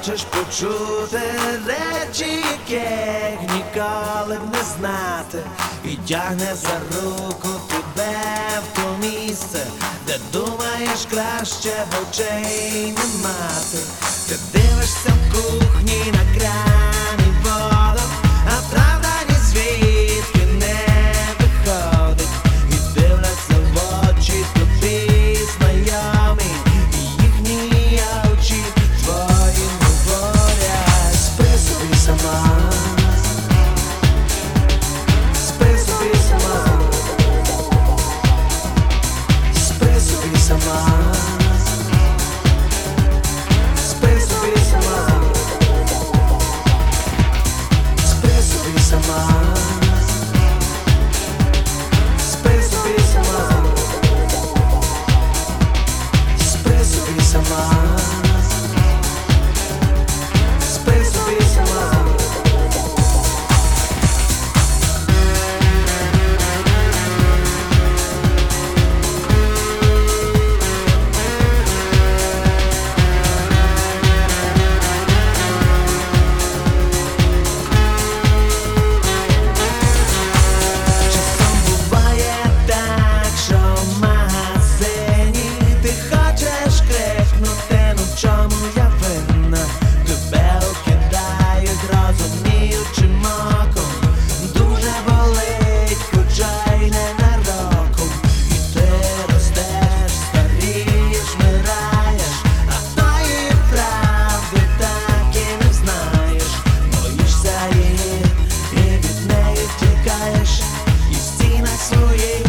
хочеш почути речі, яких ніколи б не знати, і тягне за руку тебе в то місце, де думаєш краще в очей не мати. Ти дивишся в кухні на крані воду, а правда ні звідки не виходить, і дивляться в очі тобі знайомі, і їхні очі твої говорять: спи собі сама, спи собі сама, спи собі сама, спи собі сама, спи собі сама, спи собі сама, спи собі сама, спи собі сама. Часом буває так, що в магазині ти хочеш крикнути: ну в чому я винна? Тебе окидають розуміючим оком, дуже болить, хоча й ненароком. І ти ростеш, старієш, вмираєш, а тої правди так і не знаєш. Боїшся її і від неї втікаєш, і в стінах своїх